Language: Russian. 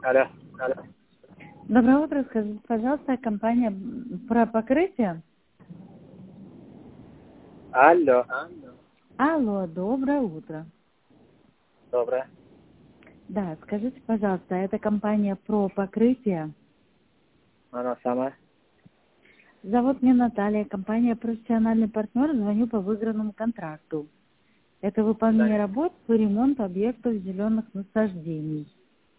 Алло. Доброе утро. Скажите, пожалуйста, компания про покрытие? Алло. Алло, доброе утро. Доброе. Да, скажите, пожалуйста, это компания про покрытие? Она самая. Зовут меня Наталья, компания «Профессиональный партнер», звоню по выигранному контракту. Это выполнение Да. работ по ремонту объектов зеленых насаждений.